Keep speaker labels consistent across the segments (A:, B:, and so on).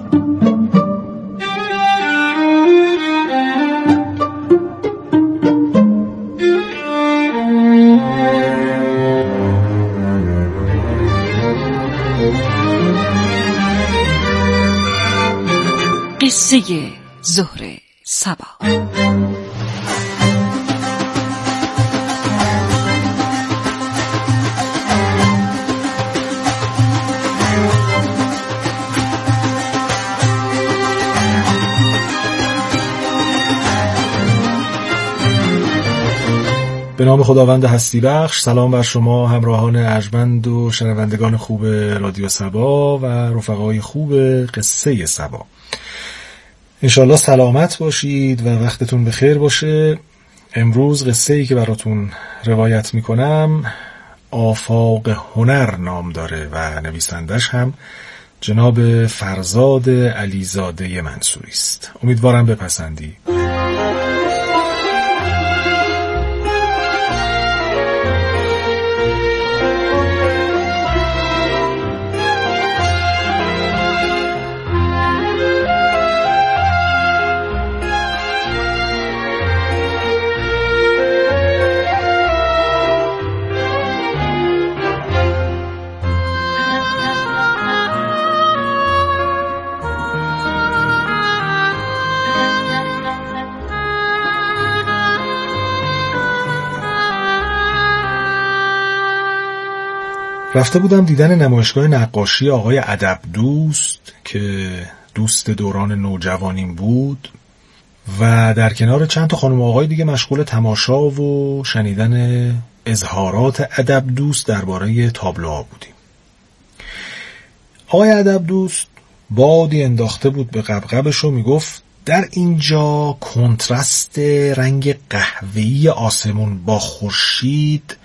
A: قصه زهره سبا.
B: به نام خداوند هستی بخش. سلام بر شما همراهان ارجمند و شنوندگان خوب رادیو سبا و رفقای خوب قصه سبا. انشالله سلامت باشید و وقتتون بخیر باشه. امروز قصه‌ای که براتون روایت میکنم آفاق هنر نام داره و نویسندش هم جناب فرزاد علیزاده منصوری است. امیدوارم بپسندی. رفته بودم دیدن نمایشگاه نقاشی آقای ادب دوست که دوست دوران نوجوانیم بود و در کنار چند تا خانم آقای دیگه مشغول تماشا و شنیدن اظهارات ادب دوست درباره تابلوها بودیم. آقای ادب دوست بادی انداخته بود به قبقبش و میگفت در اینجا کنترست رنگ قهوه‌ای آسمون با خورشید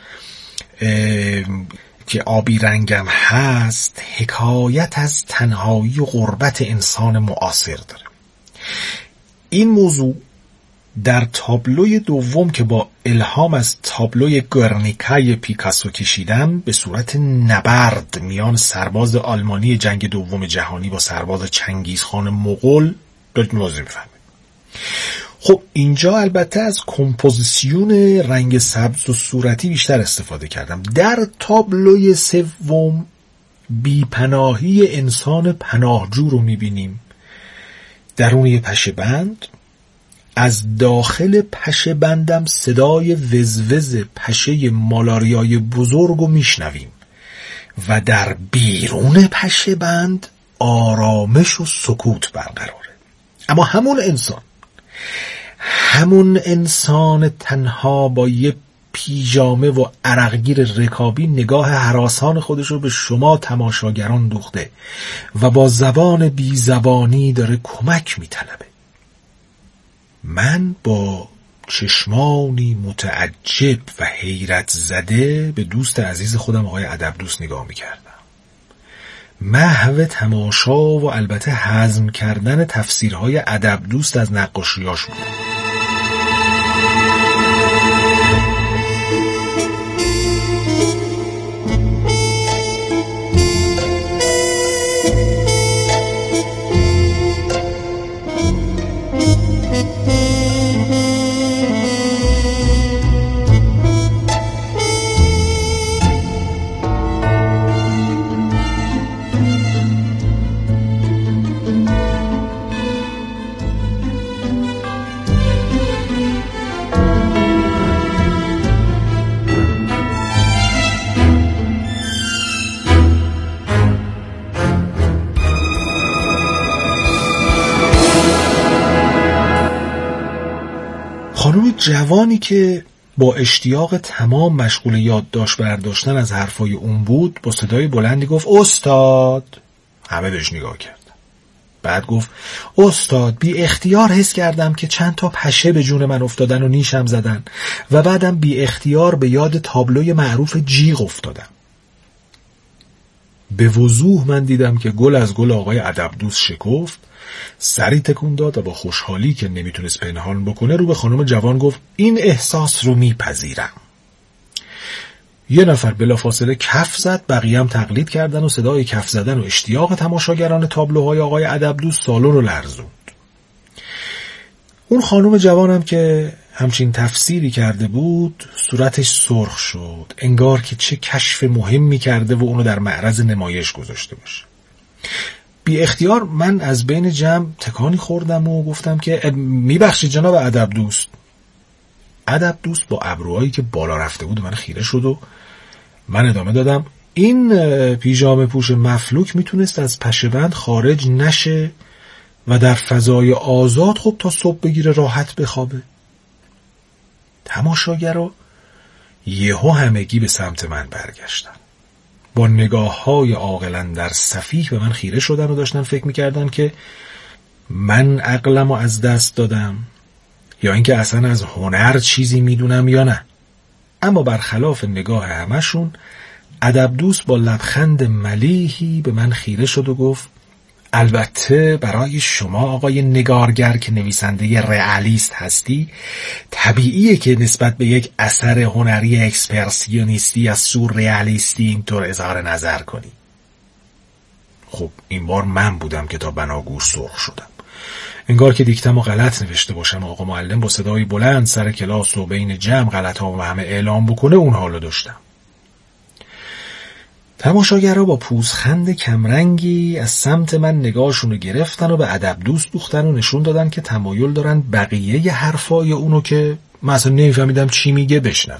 B: که آبی رنگم هست حکایت از تنهایی و غربت انسان معاصر داره. این موضوع در تابلوی دوم که با الهام از تابلوی گرنیکای پیکاسو کشیدم به صورت نبرد میان سرباز آلمانی جنگ دوم جهانی با سرباز چنگیزخان مغول دارید موضوع میفهمید. خب اینجا البته از کمپوزیسیون رنگ سبز و صورتی بیشتر استفاده کردم. در تابلوی سوم بیپناهی انسان پناهجو رو میبینیم. درون یه پشه بند، از داخل پشه بندم صدای وزوز پشه مالاریای بزرگ رو میشنویم و در بیرون پشه بند آرامش و سکوت برقراره. اما همون انسان تنها با یه پیژامه و عرقگیر رکابی نگاه هراسان خودش رو به شما تماشاگران دوخته و با زبان بی زبانی داره کمک میطلبه. من با چشمانی متعجب و حیرت زده به دوست عزیز خودم آقای ادب دوست نگاه میکردم. محو تماشا و البته هضم کردن تفسیرهای ادب دوست از نقاشیاش بود. خانم جوانی که با اشتیاق تمام مشغول یادداشت برداشتن از حرفای اون بود با صدای بلندی گفت استاد. همه بهش نگاه کردن. بعد گفت استاد بی اختیار حس کردم که چند تا پشه به جون من افتادن و نیشم زدن و بعدم بی اختیار به یاد تابلوی معروف جیغ افتادم. به وضوح من دیدم که گل از گل آقای ادب دوست شکفت، سری تکون داد و با خوشحالی که نمیتونست پنهان بکنه رو به خانم جوان گفت این احساس رو میپذیرم. یه نفر بلافاصله کف زد، بقیه هم تقلید کردن و صدای کف زدن و اشتیاق تماشاگران تابلوهای آقای ادبدوست سالن رو لرزوند. اون خانم جوانم که همچین تفسیری کرده بود صورتش سرخ شد، انگار که چه کشف مهمی کرده و اونو در معرض نمایش گذاشته باشه. بی اختیار من از بین جمع تکانی خوردم و گفتم که میبخشید جناب ادبدوست. ادبدوست با ابروهایی که بالا رفته بود من خیره شد و من ادامه دادم این پیژامه پوش مفلوک میتونست از پشه‌بند خارج نشه و در فضای آزاد خب تا صبح بگیره راحت بخوابه. تماشاگرها یهو همگی به سمت من برگشتن. با نگاه‌های عاقلاً در سفیه به من خیره شدن و داشتن فکر می‌کردن که من عقلمو از دست دادم یا اینکه اصلا از هنر چیزی میدونم یا نه. اما برخلاف نگاه همشون ادبدوست با لبخند ملیحی به من خیره شد و گفت البته برای شما آقای نگارگر که نویسنده رئالیست هستی طبیعیه که نسبت به یک اثر هنری اکسپرسیونیستی یا سورئالیستی اینطور اظهار نظر کنی. خب این بار من بودم که تا بناگوش سرخ شدم. انگار که دیکتم و غلط نوشته باشم. آقا معلم با صدای بلند سر کلاس و بین جمع غلط ها و همه اعلام بکنه اون حالو داشتم. تماشاگرها با پوزخند کمرنگی از سمت من نگاهشونو گرفتن و به ادبدوست دوختن و نشون دادن که تمایل دارن بقیه ی حرفای اونو که مثلا نمیفهمیدم چی میگه بشنون.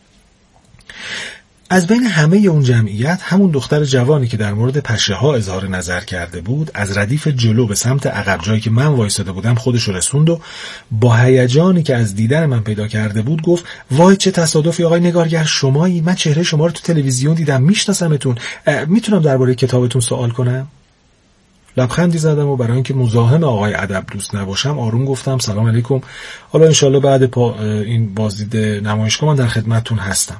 B: از بین همه اون جمعیت همون دختر جوانی که در مورد پشه ها اظهار نظر کرده بود از ردیف جلو به سمت عقب جایی که من وایساده بودم خودشو رسوند و با هیجانی که از دیدن من پیدا کرده بود گفت وای چه تصادفی آقای نگارگر شمایی، من چهره شما رو تو تلویزیون دیدم، میشناسمتون، میتونم درباره کتابتون سوال کنم؟ لبخندی زدم و برای اینکه مزاحم آقای ادبدوست نباشم آروم گفتم سلام علیکم، حالا انشالله بعد این بازدید نمایشگاه من در خدمتتون هستم.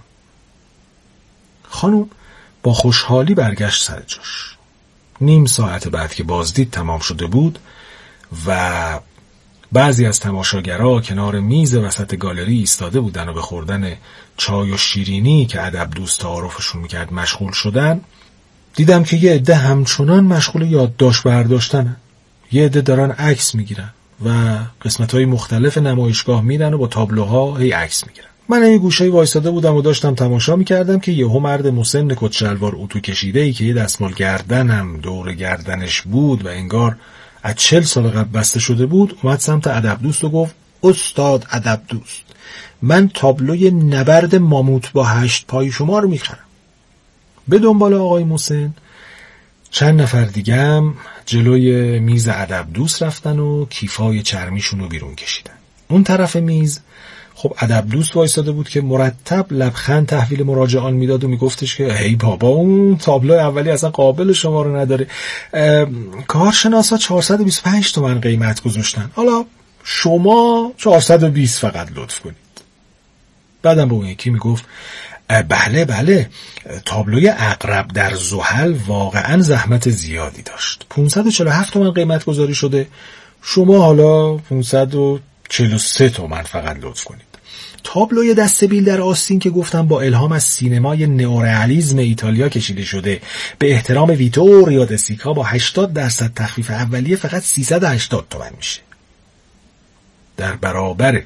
B: خانم با خوشحالی برگشت سر جاش. نیم ساعت بعد که بازدید تمام شده بود و بعضی از تماشاگرها کنار میز وسط گالری ایستاده بودن و به خوردن چای و شیرینی که ادبدوست تعارفشون میکرد مشغول شدن، دیدم که یه عده همچنان مشغول یادداشت برداشتنن، یه عده دارن عکس میگیرن و قسمت‌های مختلف نمایشگاه میرن و با تابلوها هی عکس میگیرن. من یه گوشه وایساده بودم و داشتم تماشا میکردم که یهو مرد مسن کت شلوار اتو کشیده‌ای که یه دستمال گردنم دور گردنش بود و انگار از 40 سال قبل بسته شده بود اومد سمت ادبدوست و گفت استاد ادبدوست، من تابلوی نبرد ماموت با 8 پای شما رو میخرم. به دنبال آقای مسن چند نفر دیگه هم جلوی میز ادبدوست رفتن و کیفای چرمیشون رو بیرون کشیدن. اون طرف میز خب ادبدوست وایساده بود که مرتب لبخند تحویل مراجعان میداد و میگفتش که هی بابا اون تابلو اولی اصلا قابل شما رو نداره، کارشناسا 425 تومن قیمت گذاشتن، حالا شما 420 فقط لطف کنید. بعدم به اون یکی میگفت بله تابلوی عقرب در زحل واقعا زحمت زیادی داشت، 547 تومن قیمت گذاری شده، شما حالا 543 تومن فقط لطف کنید. تابلوی دسته بیل در آستین که گفتم با الهام از سینمای نئورئالیسم ایتالیا کشیده شده به احترام ویتوریو د سیکا با 80% تخفیف اولیه فقط 380 تومن میشه. در برابر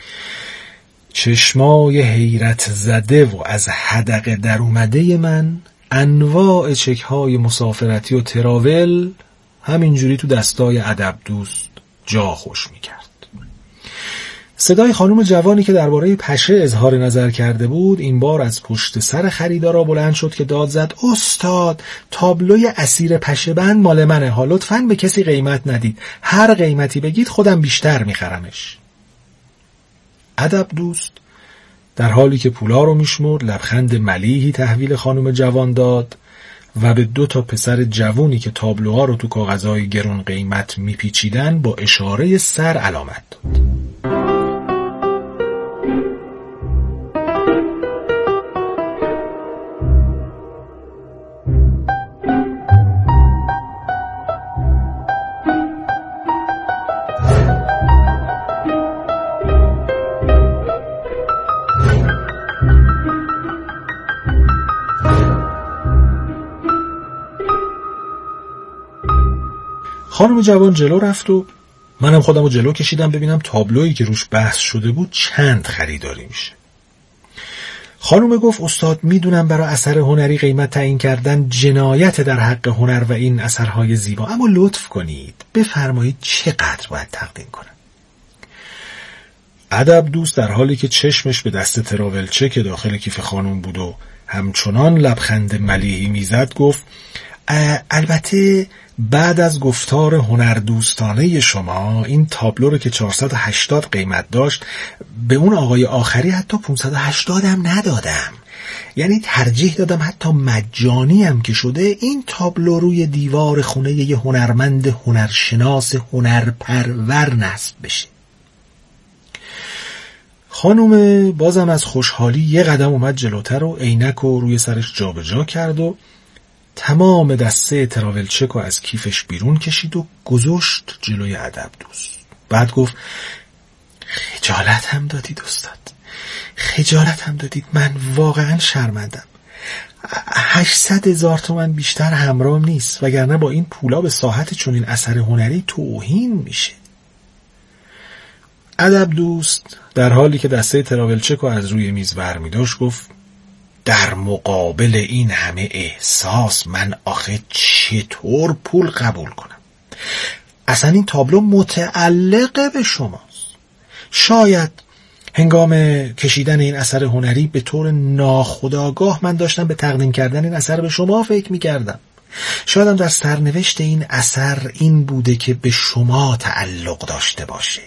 B: چشمای حیرت زده و از حدقه در اومده من انواع چک‌های مسافرتی و تراول همینجوری تو دستای ادبدوست جا خوش میکرد. صدای خانم جوانی که درباره پشه اظهار نظر کرده بود این بار از پشت سر خریدارا بلند شد که داد زد استاد تابلوی اسیر پشه بند مال منه ها، لطفاً به کسی قیمت ندید، هر قیمتی بگید خودم بیشتر میخرمش. ادبدوست در حالی که پولا رو میشمرد لبخند ملیحی تحویل خانم جوان داد و به 2 پسر جوونی که تابلوها رو تو کاغذهای گرون قیمت میپیچیدن با اشاره سر علامت داد. خانم جوان جلو رفت و منم خودم رو جلو کشیدم ببینم تابلویی که روش بحث شده بود چند خریداری میشه. خانم گفت استاد میدونم برای اثر هنری قیمت تعیین کردن جنایت در حق هنر و این اثرهای زیبا، اما لطف کنید بفرمایید چقدر باید تقدیم کنم. ادب دوست در حالی که چشمش به دست تراولچه که داخل کیف خانم بود و همچنان لبخند ملیحی میزد گفت البته بعد از گفتار هنردوستانه شما این تابلو رو که 480 قیمت داشت به اون آقای آخری حتی 580 هم ندادم، یعنی ترجیح دادم حتی مجانی هم که شده این تابلو روی دیوار خونه یه هنرمند هنرشناس هنرپرور نصب بشه. خانم بازم از خوشحالی یه قدم اومد جلوتر و عینک رو روی سرش جابجا کرد و تمام دسته تراولچک رو از کیفش بیرون کشید و گذاشت جلوی ادب دوست. بعد گفت خجالت هم دادید استاد، خجالت هم دادید، من واقعا شرمندم. 800,000 تومان بیشتر همراهم نیست، وگرنه با این پولا به ساحت چنین اثر هنری توهین میشه. ادب دوست در حالی که دسته تراولچک رو از روی میز برمی داشت گفت در مقابل این همه احساس من آخه چطور پول قبول کنم؟ اصلا این تابلو متعلق به شماست. شاید هنگام کشیدن این اثر هنری به طور ناخودآگاه من داشتم به تقدیم کردن این اثر به شما فکر می‌کردم. شایدم در سرنوشت این اثر این بوده که به شما تعلق داشته باشه.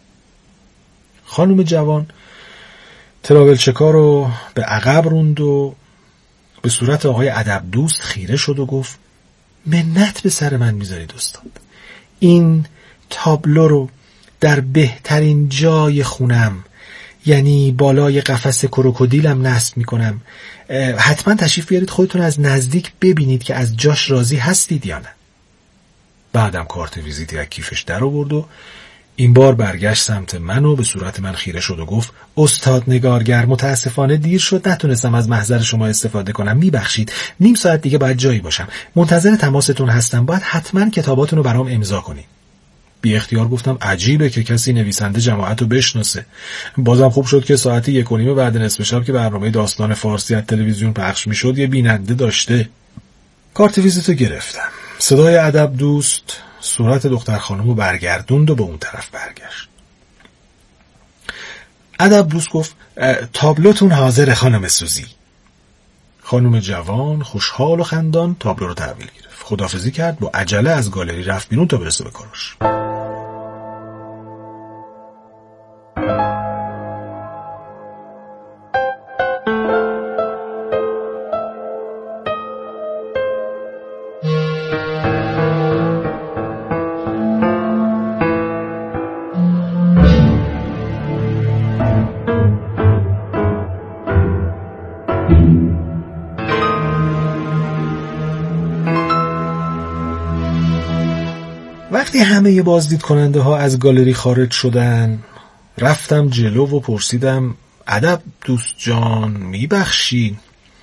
B: خانم جوان تراولچکا رو به عقب روند و به صورت آقای ادب دوست خیره شد و گفت منت به سر من میذارید استاد، این تابلو رو در بهترین جای خونم، یعنی بالای قفس کروکودیلم نصب میکنم، حتما تشریف بیارید خودتون از نزدیک ببینید که از جاش راضی هستید یا نه. بعدم کارت ویزیتی از کیفش در آورد و این بار برگشت سمت من و به صورت من خیره شد و گفت استاد نگارگر متاسفانه دیر شد، نتونستم از محضر شما استفاده کنم، میبخشید، نیم ساعت دیگه باید جایی باشم، منتظر تماستون هستم، باید حتما کتاباتون رو برام امضا کنید. بی اختیار گفتم عجیبه که کسی نویسنده جماعت رو بشناسه. بازم خوب شد که ساعت 1:30 بعد نصف شب که برنامه داستان فارسی از تلویزیون پخش میشد یه بیننده داشته. کارت ویزیتو گرفتم. صدای ادب دوست صورت دختر خانم رو برگردوند و به اون طرف برگشت. ادب دوست گفت تابلوتون حاضر خانم سوزی. خانم جوان خوشحال و خندان تابلو رو تحویل گرفت، خداحافظی کرد، با عجله از گالری رفت بیرون تا برسه به کارش. وقتی همه بازدید کننده ها از گالری خارج شدن رفتم جلو و پرسیدم ادب دوست جان میبخشی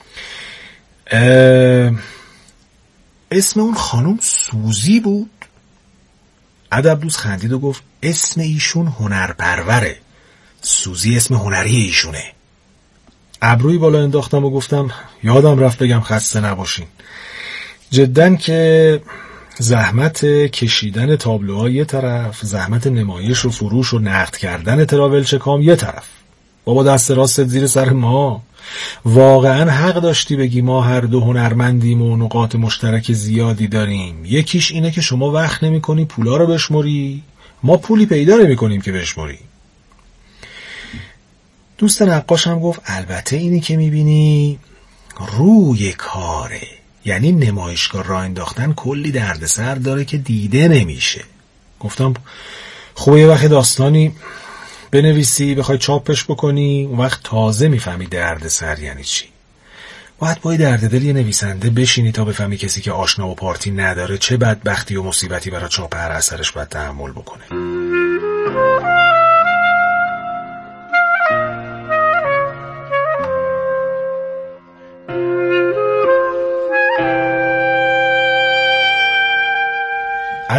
B: اسم اون خانم سوزی بود؟ ادب دوست خندید و گفت اسم ایشون هنرپروره، سوزی اسم هنری ایشونه. ابروی بالا انداختم و گفتم یادم رفت بگم خسته نباشین. جدن که زحمت کشیدن تابلوها یه طرف، زحمت نمایش و فروش و نقد کردن تراولچکام یه طرف. بابا دست راستت زیر سر ما. واقعا حق داشتی بگی ما هر دو هنرمندیم و نقاط مشترک زیادی داریم. یکیش اینه که شما وقت نمی کنی پولا رو بشموری، ما پولی پیدا نمی کنیم که بشموری. دوست نقاشم گفت البته اینی که می بینی روی کاره، یعنی نمایشگاه راه انداختن کلی دردسر داره که دیده نمیشه. گفتم خوبه یه وقت داستانی بنویسی بخوای چاپش بکنی اون وقت تازه میفهمی دردسر یعنی چی. باید با درد دل یه نویسنده بشینی تا بفهمی کسی که آشنا و پارتی نداره چه بدبختی و مصیبتی برای چاپ هر اثرش باید تحمل بکنه.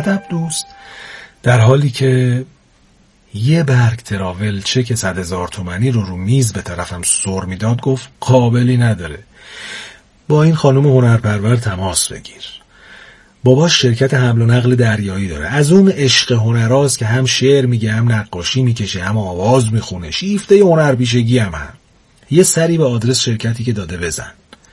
B: ادب دوست در حالی که یه برگ تراول چک 100,000 تومانی رو میز به طرفم سر میداد گفت قابلی نداره، با این خانم هنرپرور تماس بگیر، باباش شرکت حمل و نقل دریایی داره، از اون عشق هنراست که هم شعر میگه هم نقاشی میکشه هم آواز میخونه، شیفته هنرپیشگی هم یه سری به آدرس شرکتی که داده بزن.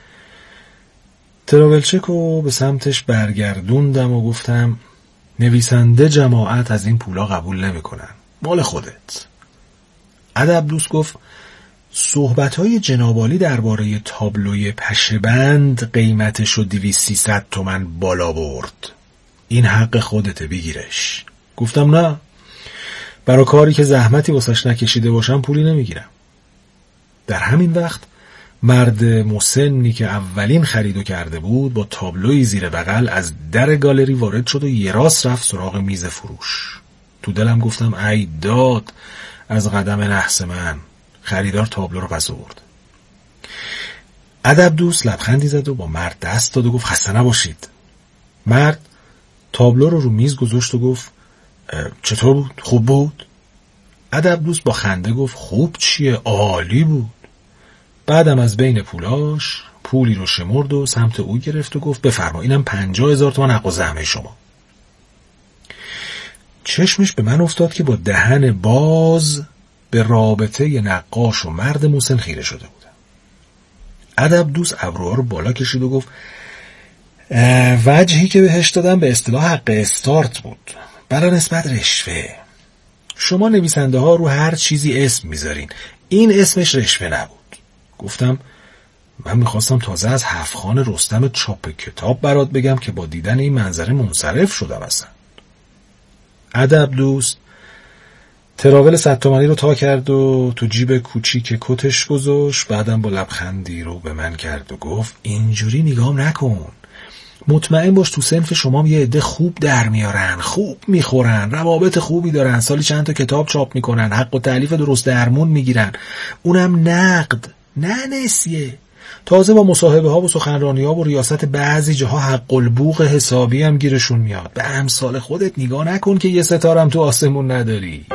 B: تراول چک رو به سمتش برگردوندم و گفتم نویسنده جماعت از این پولا قبول نمیکنن، مال خودت. ادب دوست گفت صحبت‌های جنابالی درباره تابلوی پشه‌بند قیمتش رو 200-300 تومن بالا برد، این حق خودته بگیرش. گفتم نه، برای کاری که زحمتی واسش نکشیده باشم پولی نمیگیرم. در همین وقت مرد مسنی که اولین خریدو کرده بود با تابلوی زیر بغل از در گالری وارد شد و یه راست رفت سراغ میز فروش. تو دلم گفتم ای داد از قدم نحس من، خریدار تابلو رو پس آورد. ادب دوست لبخندی زد و با مرد دست داد و گفت خسته نباشید. مرد تابلو رو میز گذاشت و گفت چطور بود؟ خوب بود؟ ادب دوست با خنده گفت خوب چیه؟ عالی بود. بعدم از بین پولاش پولی رو شمرد و سمت او گرفت و گفت بفرما اینم 50,000 تومان حق و زحمه شما. چشمش به من افتاد که با دهن باز به رابطه نقاش و مرد مسن خیره شده بودم. ادب دوست ابروها رو بالا کشید و گفت وجهی که بهش دادم به اصطلاح حق استارت بود، بلا نسبت رشوه. شما نویسنده ها رو هر چیزی اسم میذارین، این اسمش رشوه نبود. گفتم من میخواستم تازه از هفت‌خوان رستم چاپ کتاب برات بگم که با دیدن این منظره منصرف شدم اصلا. ادب دوست تراول 100 تومانی رو تا کرد و تو جیب کوچیک کتش گذاشت، بعدم با لبخندی رو به من کرد و گفت اینجوری نگام نکن، مطمئن باش تو صنف شما یه عده خوب در میارن، خوب میخورن، روابط خوبی دارن، سالی چند تا کتاب چاپ میکنن، حق و تألیف درست درمون میگیرن، اونم نقد نه نسیه. تازه با مصاحبه ها و سخنرانی ها و ریاست بعضی جاها حق البوق حسابی هم گیرشون میاد. به امثال خودت نگاه نکن که یه ستارم تو آسمون نداری.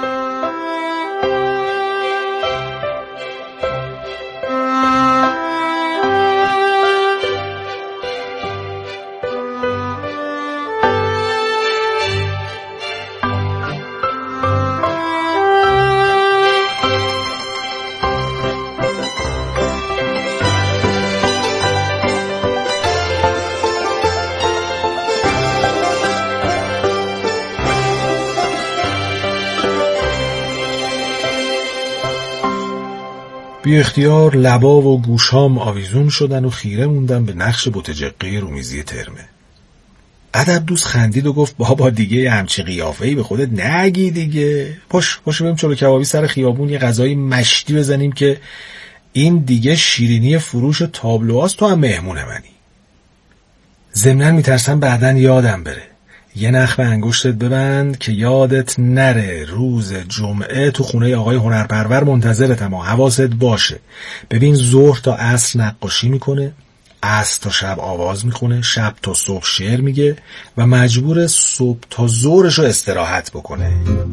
B: بی اختیار لبا و گوشام آویزون شدن و خیره موندم به نقش بوتجقه رومیزی ترمه. ادب دوست خندید و گفت بابا دیگه همچین قیافه‌ای به خودت نگی دیگه، پاش بریم چلو کبابی سر خیابون یه غذای مشتی بزنیم که این دیگه شیرینی فروش تابلوهاست، تو هم مهمون منی. ضمناً میترسم بعدن یادم بره. یه نخ به انگشتت ببند که یادت نره روز جمعه تو خونه آقای هنرپرور منتظرتم، حواست باشه. ببین ظهر تا عصر نقاشی میکنه، عصر تا شب آواز میخونه، شب تا صبح شعر میگه و مجبور صبح تا ظهرشو استراحت بکنه.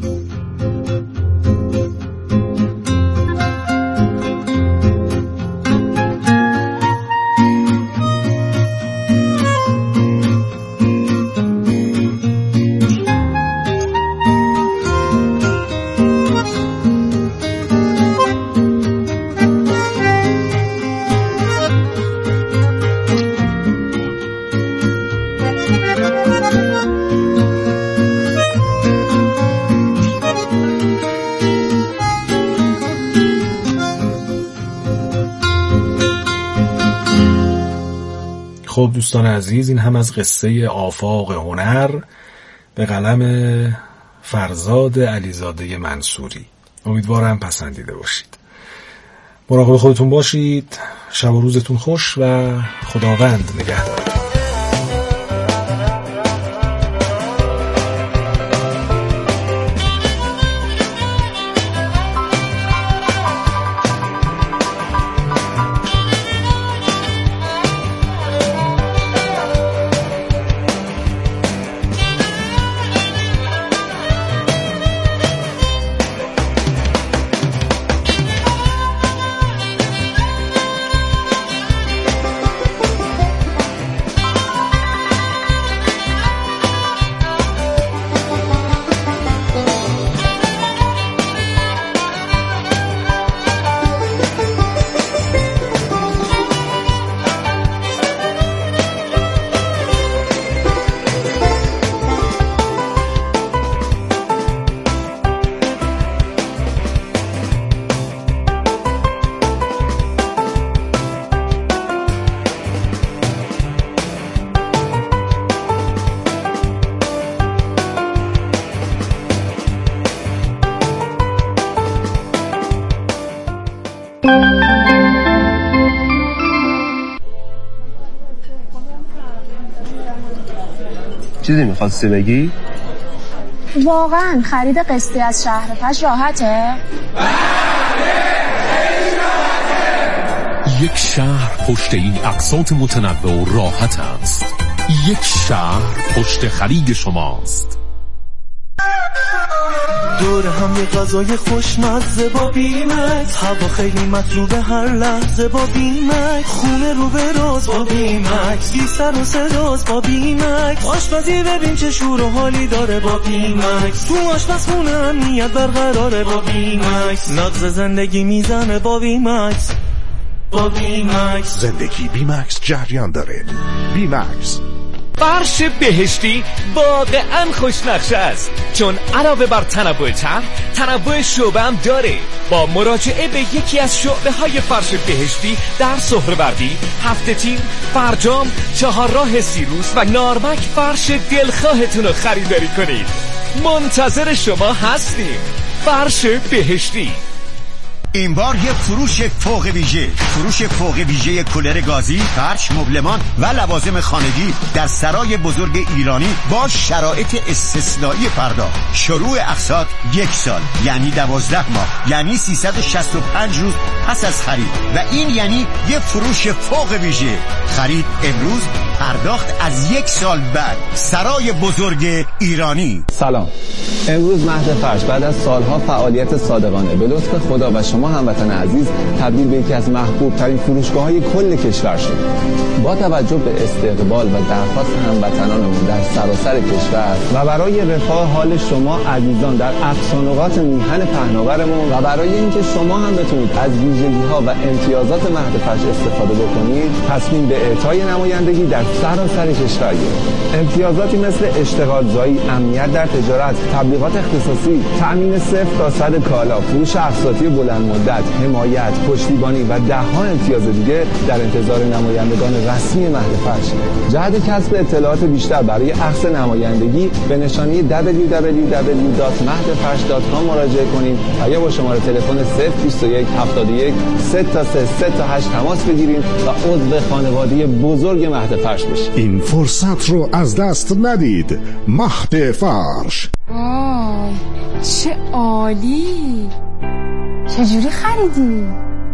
B: خب دوستان عزیز، این هم از قصه آفاق هنر به قلم فرزاد علیزاده منصوری. امیدوارم پسندیده باشید. مراقب خودتون باشید. شب و روزتون خوش و خداوند نگهدار.
C: چیزی میخواستی بگی؟
D: واقعا خرید قسطی از شهر فش راحته؟
E: یک شهر پشت این اقساط متنوع و راحت است. یک شهر پشت خرید شماست.
F: دور هم یه غذای خوشمزه با بیمکس، هوا خیلی مطلوبه هر لحظه با بیمکس، خونه رو به راز با بیمکس، بی سر و صداست با بیمکس، آشپزی ببین چه شور و حالی داره با بیمکس، تو آشپزخونه امنیت برقراره با بیمکس، نغز زندگی میزنه با بیمکس. با بیمکس
G: زندگی بیمکس جریان داره. بیمکس
H: فرش بهشتی واقعا خوشنقشه است، چون علاوه بر تنوع طرح، تنوع شعبه هم داره. با مراجعه به یکی از شعبه های فرش بهشتی در سهروردی، هفته تیر، فرجام، چهارراه سیروس و نارمک فرش دلخواهتون رو خریداری کنید. منتظر شما هستیم. فرش بهشتی.
I: این بار یه فروش فوق ویژه کولر گازی، فرش، مبلمان و لوازم خانگی در سرای بزرگ ایرانی با شرایط استثنایی پرداخت. شروع اقساط 1 سال، یعنی 12 ماه، یعنی 365 روز پس از خرید، و این یعنی یه فروش فوق ویژه. خرید امروز، پرداخت از 1 سال بعد. سرای بزرگ ایرانی.
C: سلام. امروز مهد فرش بعد از سالها فعالیت صادقانه به لطف خدا و شما هموطن عزیز تبدیل به یکی از محبوب ترین فروشگاه‌های کل کشور شد. با توجه به استقبال و درخواست هموطنانمون در سراسر کشور و برای رفاه حال شما عزیزان در اقصا نقاط میهن پهناورمون و برای اینکه شما هم بتونید از ویژگی‌ها و امتیازات مهد فرش استفاده بکنید، تصمیم به اعطای نمایندگی در سراسر کشور گرفتیم. امتیازاتی مثل اشتغال زایی، امنیت در تجارت، تبلیغات اختصاصی، تأمین 0 تا 100 کالا، فروش اقساطی بلند مدت، حمایت، پشتیبانی و ده‌ها امتیاز دیگه در انتظار نمایندگان رسمی مهد فرش. جهت کسب اطلاعات بیشتر برای اخذ نمایندگی به نشانی www.mahdfarsh.com مراجعه کنید و یا با شماره تلفن 021 71 3 تا 3 تا 8 تماس بگیرید و عضو خانواده بزرگ مهد فرش بشید.
G: این فرصت رو از دست ندید. مهد فرش.
D: وای چه عالی! چجوری خریدی؟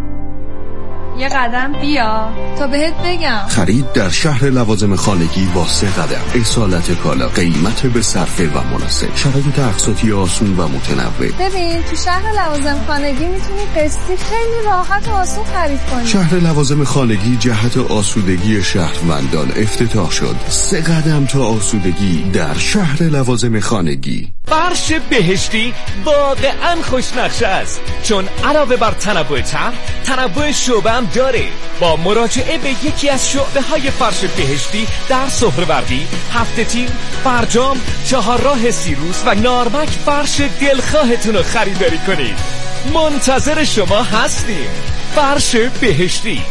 J: یه قدم بیا تا بهت بگم.
E: خرید در شهر لوازم خانگی با 3 قدم. اصالت کالا، قیمت به صرفه و مناسب، شرایط اقساطی آسون و متنوع.
J: ببین تو شهر لوازم خانگی میتونی قسطی خیلی راحت و آسون خرید کنی.
E: شهر لوازم خانگی جهت آسودگی شهروندان افتتاح شد. 3 قدم تا آسودگی در شهر لوازم خانگی.
H: فرش بهشتی واقعا خوشنقشه است، چون علاوه بر تنوع طرح، تنوع شعبه هم داره. با مراجعه به یکی از شعبه های فرش بهشتی در سهروردی، هفته تیر، فرجام، چهارراه سیروس و نارمک فرش دلخواهتون رو خریداری کنید. منتظر شما هستیم. فرش بهشتی.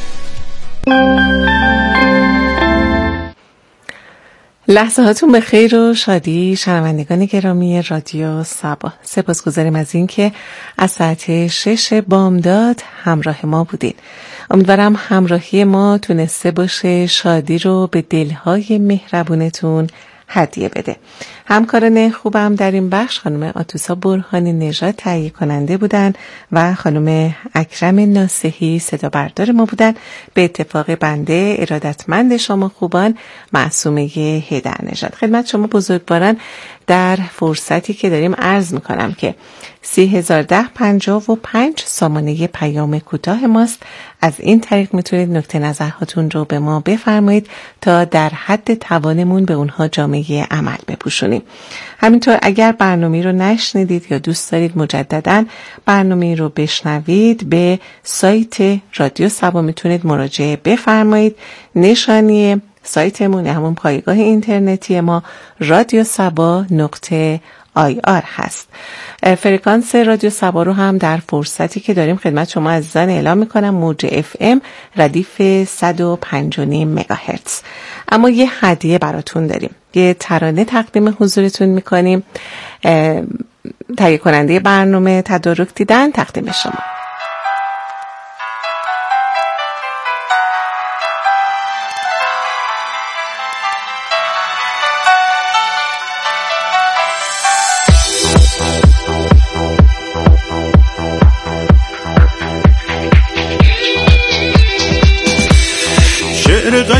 K: لحظه هاتون به خیر و شادی شنوندگان گرامی رادیو صبا. سپاسگزاریم از این که از ساعت 6 بامداد همراه ما بودین. امیدوارم همراهی ما تونسته باشه شادی رو به دلهای مهربونتون هدیه بده. همکاران خوبم در این بخش خانم آتوسا برهانی نژاد تهیه کننده بودن و خانم اکرم ناصحی صدا بردار ما بودن. به اتفاق بنده ارادتمند شما خوبان معصومه هیدر نژاد خدمت شما بزرگواران در فرصتی که داریم عرض میکنم که 301055 سامانه پیام کوتاه ماست. از این طریق میتونید نکته نظرهاتون رو به ما بفرمایید تا در حد توانمون به اونها جامعه عمل بپوشونیم. همینطور اگر برنامه رو نشنیدید یا دوست دارید مجدداً برنامه رو بشنوید، به سایت رادیو صبا میتونید مراجعه بفرمایید. نشانی سایتمون همون پایگاه اینترنتی ما radiosaba.ir هست. فرکانس رادیو صبا رو هم در فرصتی که داریم خدمت شما عزیزان اعلام میکنم. موج FM ردیف 105.5 مگاهرتز. اما یه هدیه براتون داریم. یه ترانه تقدیم حضورتون میکنیم. تهیه کننده برنامه تدارک دیدن تقدیم شما.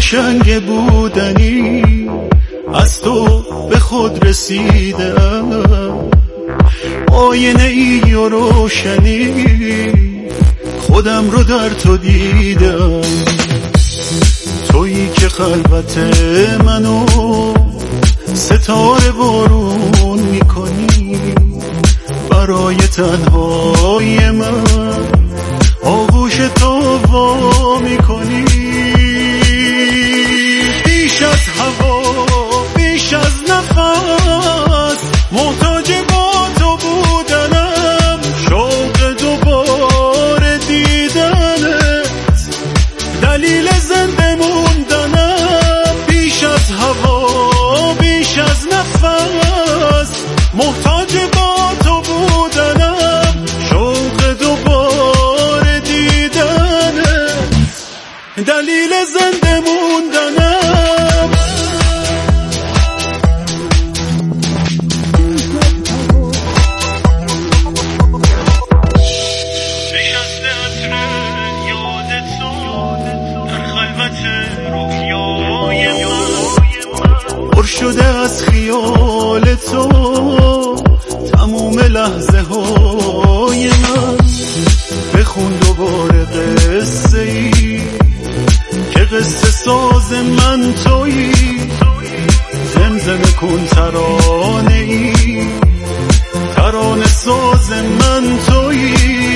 F: قشنگ بودنی از تو به خود رسیدم، آینه ای و روشنی خودم رو در تو دیدم. تویی که خلوت منو ستاره بارون میکنی، برای تنهای من آغوش تو وا میکنی. بیش از هوا بیش از نفس محتاج با تو بودنم، شوق دوباره دیدنت دلیل زنده موندنم. بیش از هوا بیش از نفس محتاج با تو بودنم، شوق دوباره دیدنت دلیل زنده موندنم. پر شده از خیال تو تموم لحظه های من، بخون دوباره قصه ای که قصه ساز من تویی. زمزمه کن ترانه ای، ترانه ساز من تویی.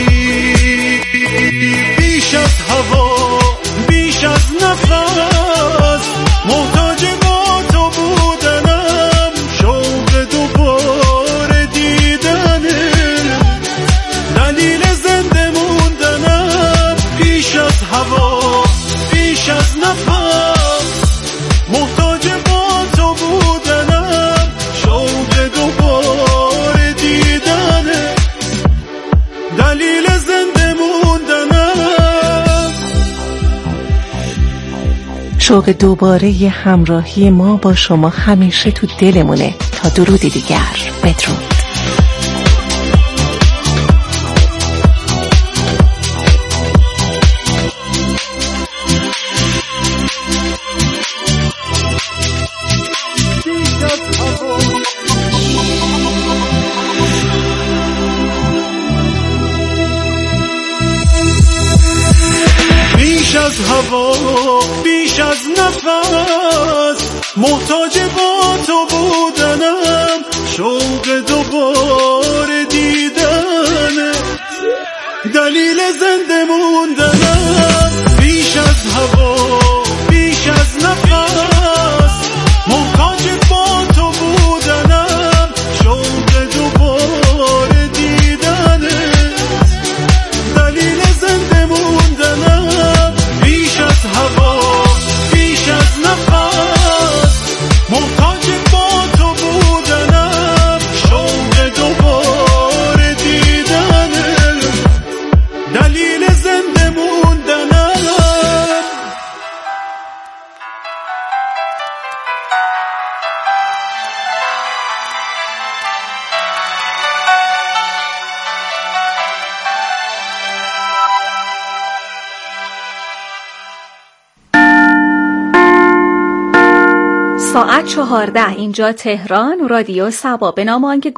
F: بیش از هوا بیش از نفس محتاج با تو بودنم، شوق دوباره دیدنه دلیل زنده موندنم. بیش از هوا بیش از نفس محتاج با تو بودنم، شوق دوباره دیدنه دلیل زنده موندنم.
K: شوق دوباره همراهی ما با شما همیشه تو دلمونه. تا درودی دیگر، بدرود.
F: بیش از هوا بیش از نفس محتاج با تو بودنم، شوق دوباره دیدنه دلیل زنده موندنم. بیش از هوا بیش از نفس محتاج با تو بودنم، شوق دوباره دیدنه دلیل زنده موندنم. بیش از هوا بیش از نفس محتاج با تو بودنم، شوق دوباره دیدنه دلیل زنده موندنم.
L: ساعت 14 اینجا تهران، رادیو صبا. به نام آنکه